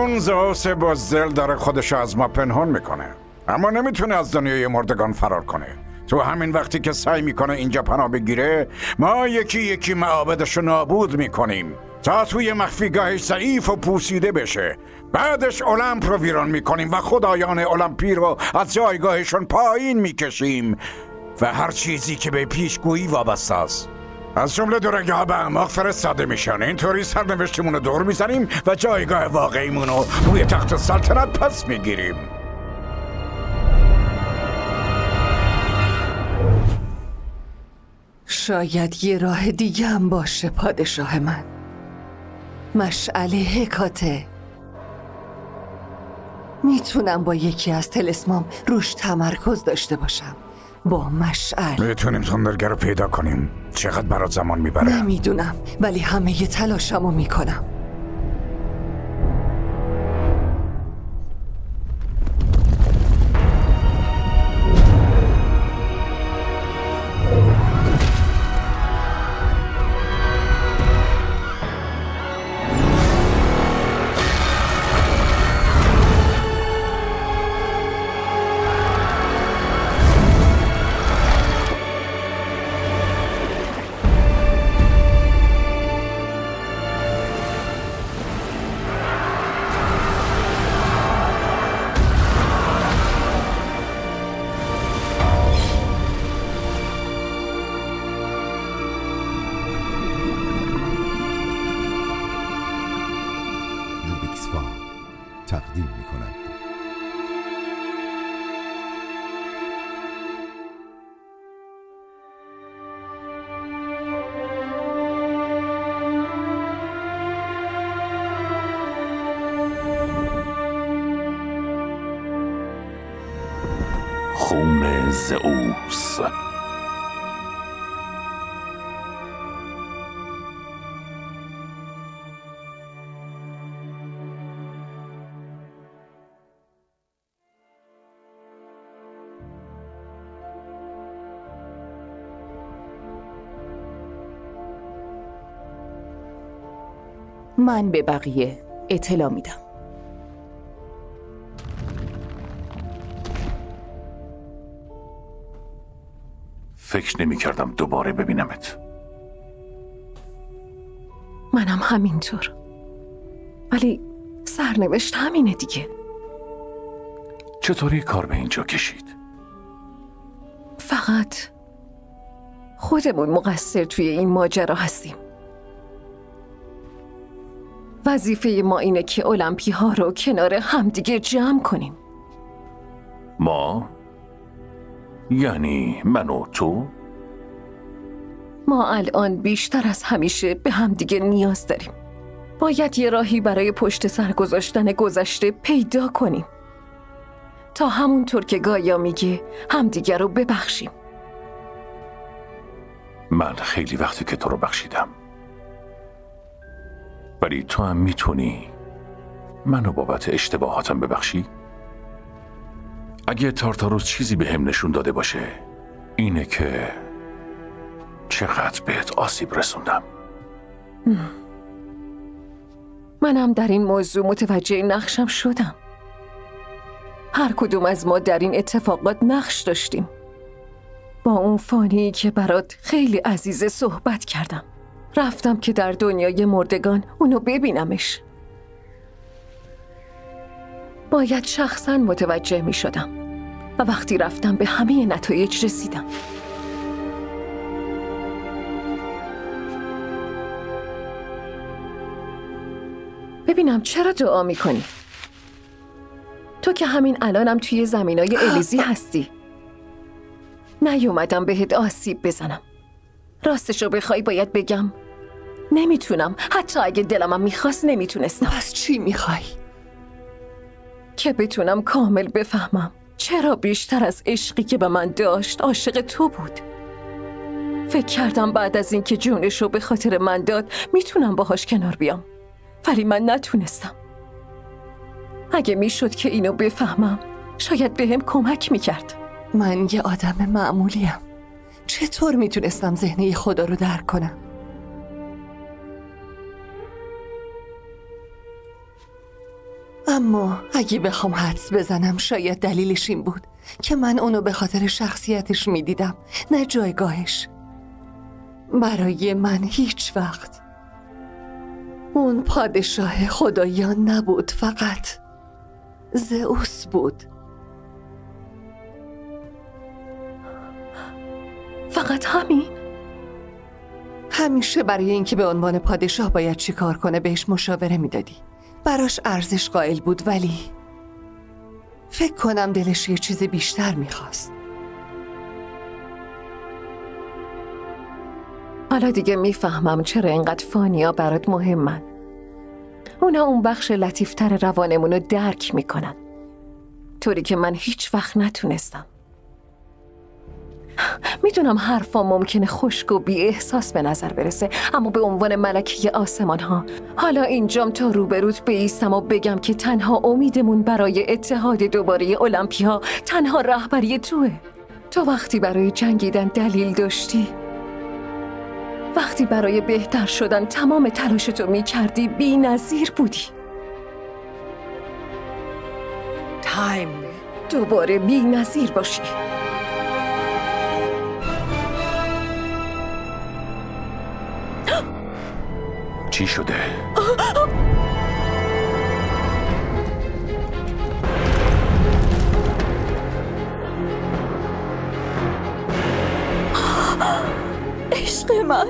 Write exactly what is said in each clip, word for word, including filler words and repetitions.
اون زئوس بزدل داره خودشو از ما پنهان میکنه، اما نمیتونه از دنیای مردگان فرار کنه. تو همین وقتی که سعی میکنه اینجا پناه بگیره، ما یکی یکی معابدشو نابود میکنیم تا توی مخفیگاهش ضعیف و پوسیده بشه. بعدش المپ رو ویران میکنیم و خدایان المپی رو از جایگاهشون پایین میکشیم و هر چیزی که به پیشگویی وابسته است، از جمله دورگه ها به اعماق فرستاده میشن. اینطوری سرنوشتمون رو دور میزنیم و جایگاه واقعیمون رو روی تخت سلطنت پس میگیریم. شاید یه راه دیگه هم باشه پادشاه من. مشعل هکاته. میتونم با یکی از طلسمام روش تمرکز داشته باشم. با مشعل میتونیم تندرگر رو پیدا کنیم. چقدر برات زمان میبره؟ نمیدونم، ولی همه ی تلاشمو میکنم. تقدیم می کند. خون زئوس. من به بقیه اطلاع میدم. فکر نمی کردم دوباره ببینمت. منم همینطور، ولی سرنوشت همینه دیگه. چطوری کار به اینجا کشید؟ فقط خودمون مقصر توی این ماجرا هستیم. وظیفه ما اینه که المپی ها رو کنار همدیگه جمع کنیم. ما؟ یعنی من و تو؟ ما الان بیشتر از همیشه به همدیگه نیاز داریم. باید یه راهی برای پشت سر گذاشتن گذشته پیدا کنیم تا همونطور که گایا میگه همدیگه رو ببخشیم. من خیلی وقتی که تو رو بخشیدم، ولی تو هم میتونی منو بابت اشتباهاتم ببخشی؟ اگه تارتاروس چیزی به هم نشون داده باشه اینه که چقدر بهت آسیب رسوندم. منم در این موضوع متوجه نقشم شدم. هر کدوم از ما در این اتفاقات نقش داشتیم. با اون فانی که برات خیلی عزیزه صحبت کردم. رفتم که در دنیای مردگان اونو ببینمش. باید شخصاً متوجه می شدم و وقتی رفتم به همه نتایج رسیدم. ببینم چرا دعا می کنی؟ تو که همین الانم توی زمینای الیزی هستی. نیومدم بهت آسیب بزنم. راستشو بخوای باید بگم نمیتونم. حتی اگه دلمم میخواست نمیتونستم. پس چی میخوای؟ که بتونم کامل بفهمم چرا بیشتر از عشقی که به من داشت عاشق تو بود. فکر کردم بعد از اینکه جونشو به خاطر من داد میتونم باهاش کنار بیام، ولی من نتونستم. اگه میشد که اینو بفهمم شاید بهم کمک میکرد. من یه آدم معمولیم. چطور میتونستم ذهن خدا رو درک کنم؟ اما اگه بخوام حدس بزنم شاید دلیلش این بود که من اونو به خاطر شخصیتش میدیدم، نه جایگاهش. برای من هیچ وقت اون پادشاه خدایان نبود، فقط زئوس بود. فقط همین؟ همیشه برای اینکه به عنوان پادشاه باید چی کار کنه بهش مشاوره میدادی. براش ارزش قائل بود، ولی فکر کنم دلش یه چیز بیشتر میخواست. حالا دیگه میفهمم چرا اینقدر فانیا برات مهمن. اونا اون بخش لطیفتر روانمونو درک میکنن، طوری که من هیچ وقت نتونستم. میدونم حرفا ممکنه خشک و بی احساس به نظر برسه، اما به عنوان ملکه آسمان ها حالا اینجام تا روبروت بایستم و بگم که تنها امیدمون برای اتحاد دوباره المپیا تنها رهبری توه. تو وقتی برای جنگیدن دلیل داشتی، وقتی برای بهتر شدن تمام تلاشتو میکردی، بی نظیر بودی. تایم دوباره بی نظیر باشی. چی شده؟ عشق من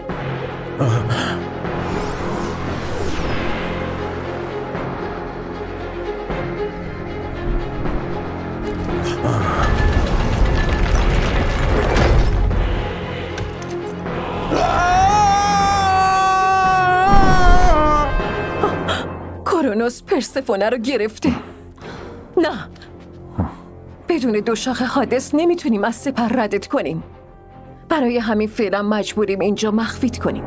کرونوس پرسفونه رو گرفته. نه، بدون دو شاخ حادث نمیتونیم از سپر ردت کنیم. برای همین فعلا مجبوریم اینجا مخفیت کنیم.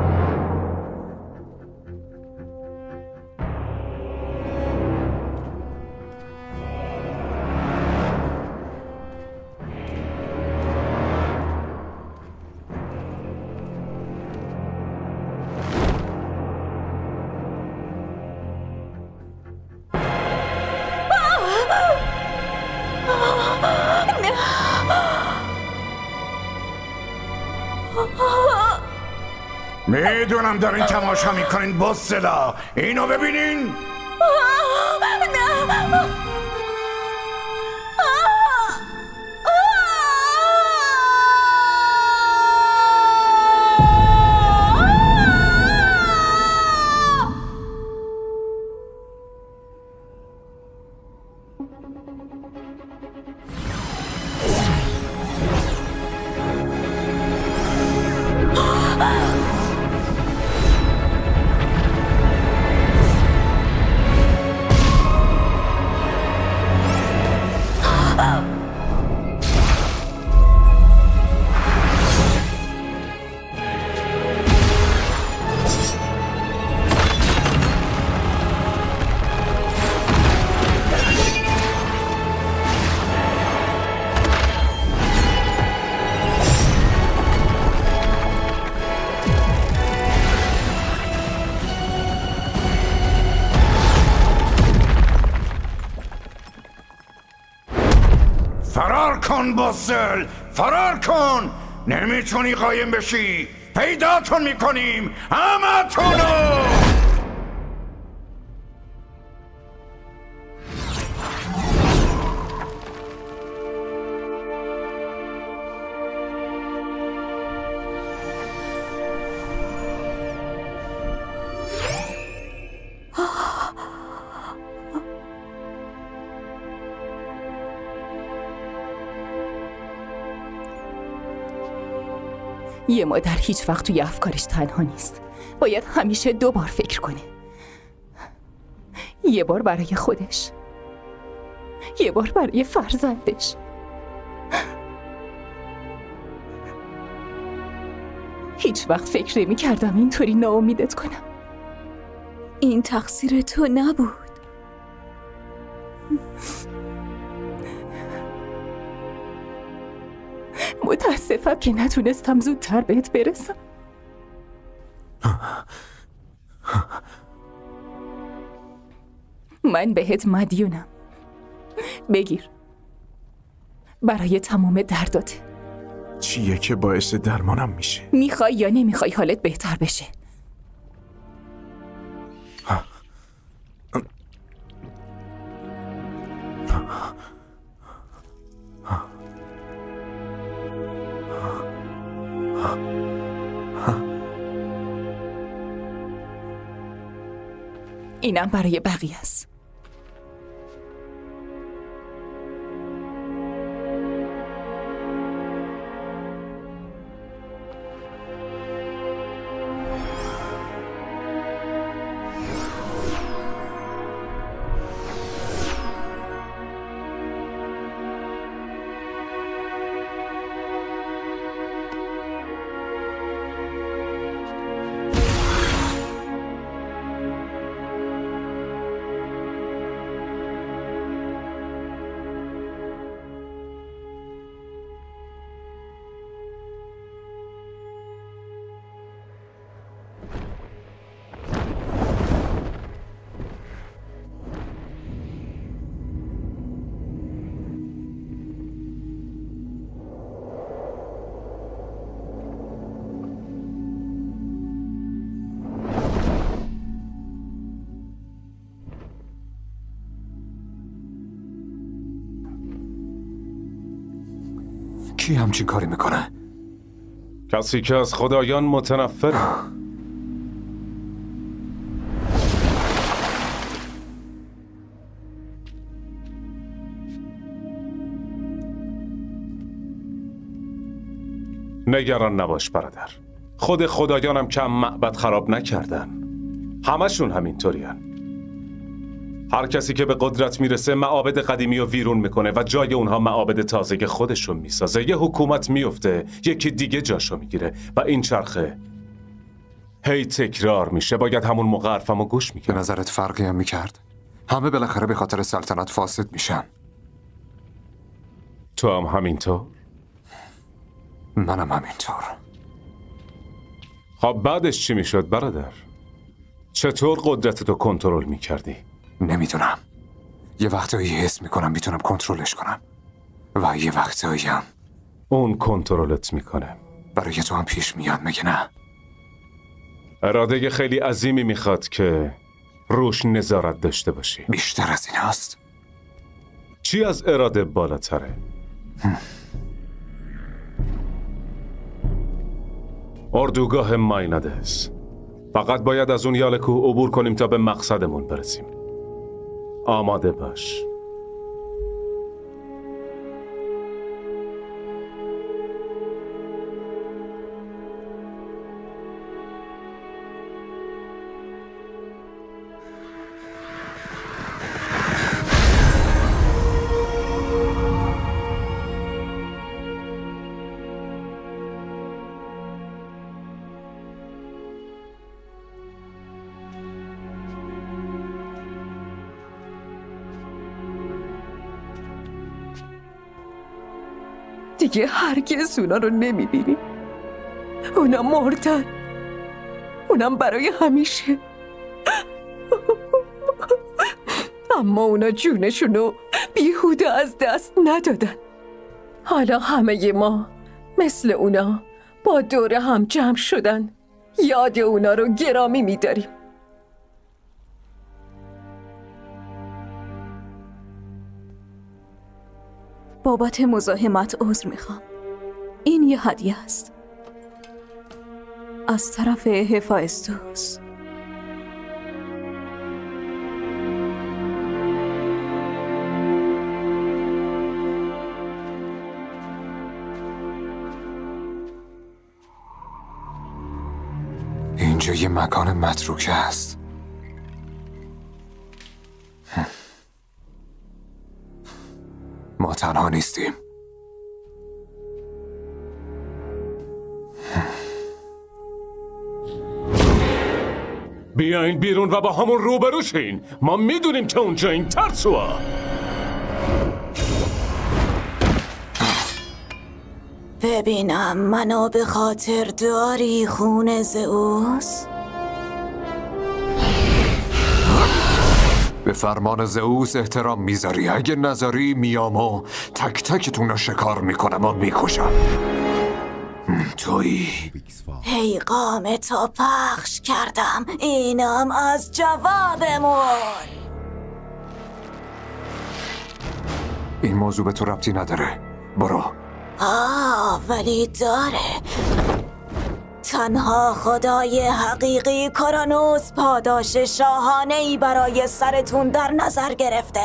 میدونم دارین تماشا میکنین بسلا، اینو ببینین. فرار کن بزل، فرار کن. نمیتونی قایم بشی، پیداتون میکنیم همتونو. یه مادر هیچ وقت توی افکارش تنها نیست. باید همیشه دو بار فکر کنه. یه بار برای خودش، یه بار برای فرزندش. هیچ وقت فکر نمی کردم اینطوری ناامیدت کنم. این تقصیر تو نبود. متاسفم که نتونستم زودتر بهت برسم. من بهت مدیونم. بگیر، برای تمام دردات. چیه که باعث درمانم میشه؟ میخوای یا نمیخوای حالت بهتر بشه؟ اینم برای بقیه است. کی همچین کاری میکنه؟ کسی که از خدایان متنفره. نگران نباش برادر، خود خدایانم کم معبد خراب نکردن، همشون همینطورین. هر کسی که به قدرت میرسه معابد قدیمی رو ویرون میکنه و جای اونها معابد تازه خودشون میسازه. یه حکومت میفته، یکی دیگه جاشو میگیره و این چرخه هی تکرار میشه. باید همون موقع حرفمو گوش میکنه. به نظرت فرقی هم میکرد؟ همه بالاخره به خاطر سلطنت فاسد میشن. تو هم همینطور؟ منم همینطور. خب بعدش چی میشد برادر؟ چطور قدرتتو کنترل میکردی؟ نمیدونم. یه وقتایی حس میکنم میتونم کنترلش کنم و یه وقتایی هم اون کنترلت میکنه. برای تو هم پیش میاد مگه نه؟ اراده خیلی عظیمی میخواد که روش نظارت داشته باشی. بیشتر از این هست؟ چی از اراده بالاتره؟ اردوگاه ماینادس. فقط باید از اون یال کوه عبور کنیم تا به مقصدمون برسیم. آماده باش. دیگه هرگز اونا رو نمیبینی. اونا مردن. اونم برای همیشه. اما اونا جونشونو بیهوده از دست ندادن. حالا همه ما مثل اونا با دور هم جمع شدن. یاد اونا رو گرامی می‌داریم. بابت مزاحمت عذر میخوام. این یه هدیه است از طرف هفایستوس. اینجا یه مکان متروکه است. ما تنها نیستیم. بیاین بیرون و با همون روبرو شین. ما میدونیم که اونجا این ترسوه. ببینم منو به خاطر داری خون زئوس؟ به فرمان زئوس احترام میذاری؟ اگه نذاری میام و تک تکتون رو شکار میکنم و میکشم. تویی پیغام تو پخش کردم، اینم از جوابمون. این موضوع به تو ربطی نداره، برو. آه ولی داره. تنها خدای حقیقی کرونوس پاداش شاهانه‌ای برای سرتون در نظر گرفته.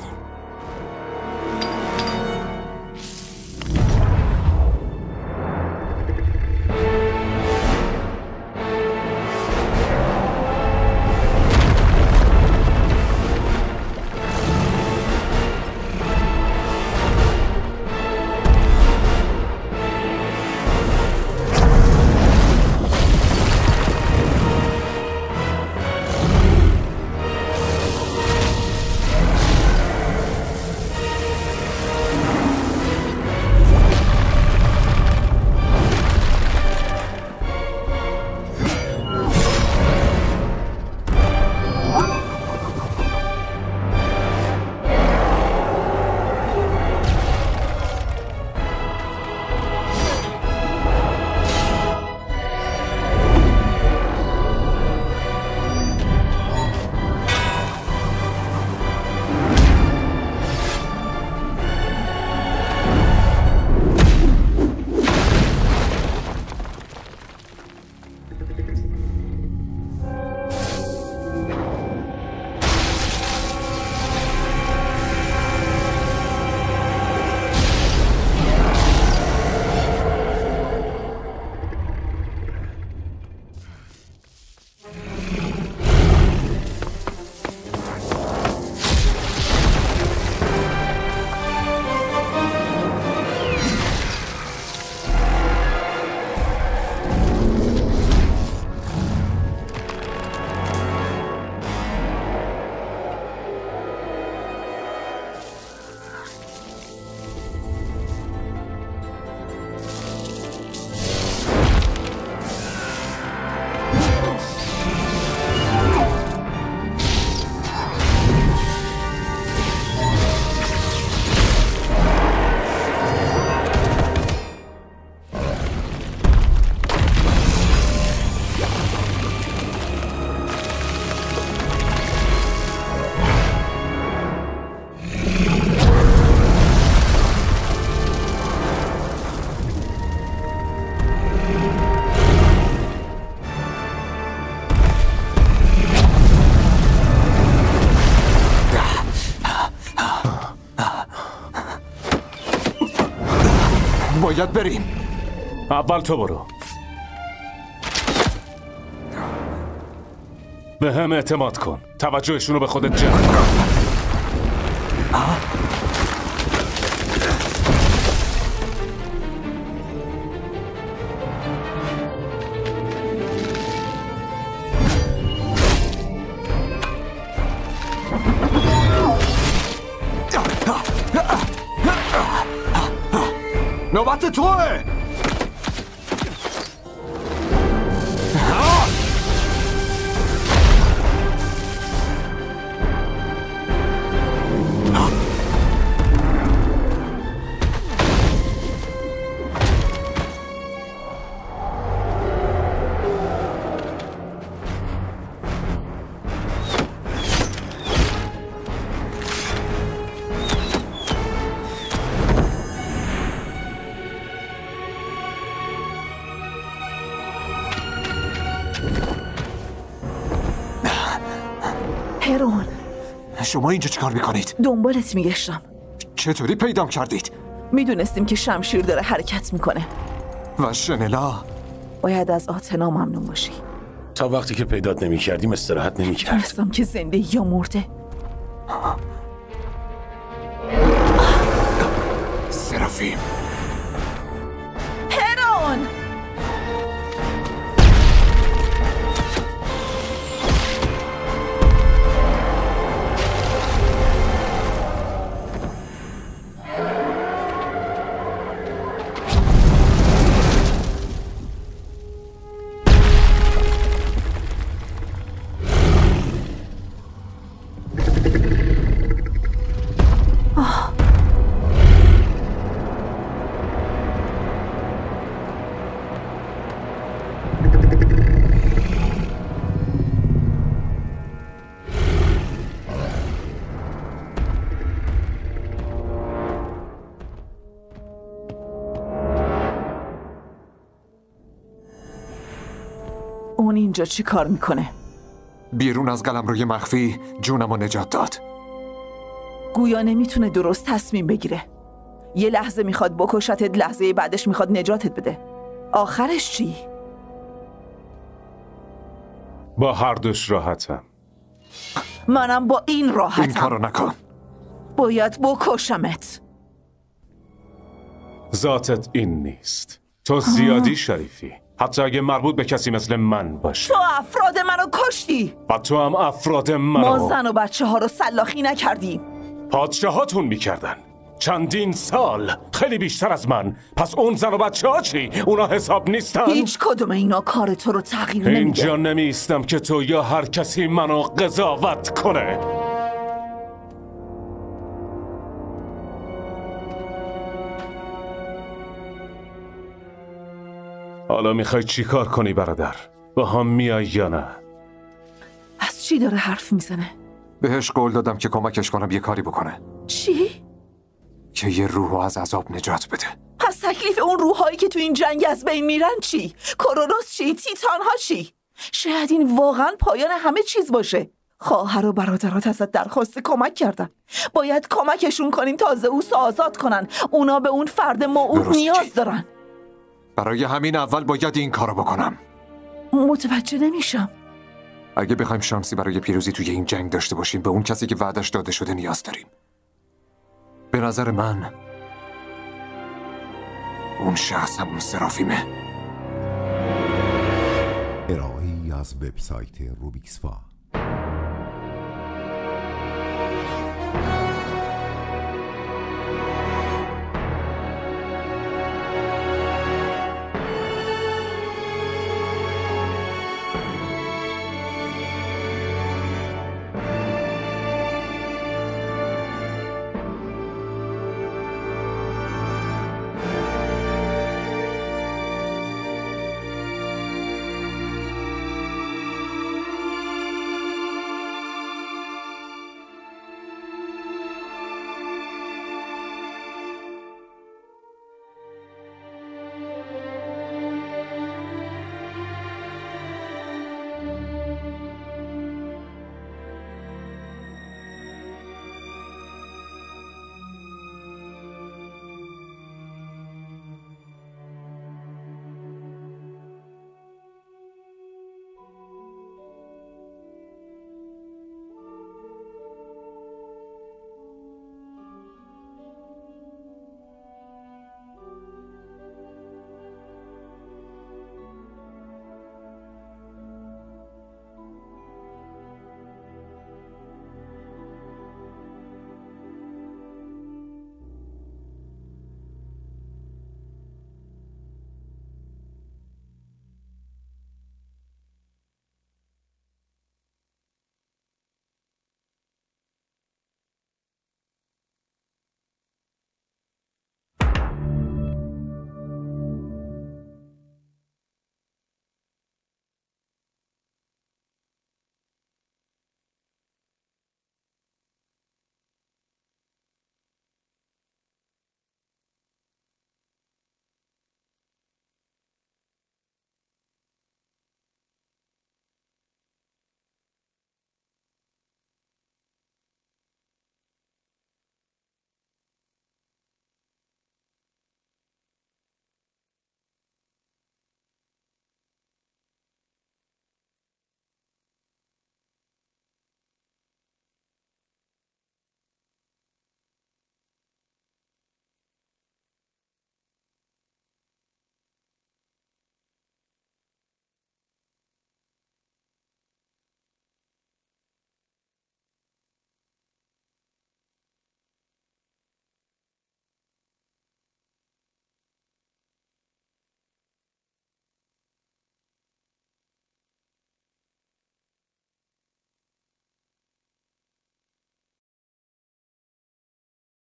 باید بریم. اول تو برو. به هم اعتماد کن. توجهشون رو به خودت جلب کن. نوبت توه. هرون، شما اینجا چیکار میکنید؟ دنبالت میگشتم. چطوری پیدام کردید؟ میدونستیم که شمشیر داره حرکت میکنه. و شنلا؟ باید از آتنا ممنون باشی. تا وقتی که پیدات نمی کردیم استراحت نمی کرد. تونستم که زنده یا مرده. سرافیم. هرون! اون اینجا چی کار میکنه؟ بیرون از قلمروی مخفی جونمو نجات داد. گویا نمیتونه درست تصمیم بگیره. یه لحظه میخواد بکشتت، لحظه بعدش میخواد نجاتت بده. آخرش چی؟ با هر دوش راحتم. منم با این راحتم. این کارو نکن. باید بکشمت. ذاتت این نیست. تو زیادی شریفی، حتی اگه مربوط به کسی مثل من باشه. تو افراد منو کشتی و تو هم افراد منو. ما زن و بچه ها رو سلاخی نکردیم. پادشاهاتون میکردن چندین سال، خیلی بیشتر از من. پس اون زن و بچه ها چی؟ اونا حساب نیستن؟ هیچ کدوم اینا کار تو رو تغییر نمیده. اینجا نمیستم که تو یا هر کسی منو قضاوت کنه. حالا میخوای چی کار کنی برادر؟ با هم میای یا نه؟ از چی داره حرف میزنه؟ بهش قول دادم که کمکش کنم یه کاری بکنه. چی؟ که یه روحو از عذاب نجات بده. پس تکلیف اون روحایی که تو این جنگ از بین میرن چی؟ کرونوس چی؟ تیتان ها چی؟ شاید این واقعا پایان همه چیز باشه. خواهر و برادرات ازت درخواست کمک کردن. باید کمکشون کنیم تا زئوس آزاد کنن. اونا به اون فرد موعود نیاز دارن. برای همین اول باید این کارو بکنم. متوجه نمیشم. اگه بخوایم شانسی برای پیروزی توی این جنگ داشته باشیم، به اون کسی که وعدش داده شده نیاز داریم. به نظر من اون شخص همون سرافیمه. ارائه‌ای از وبسایت روبیکسوا.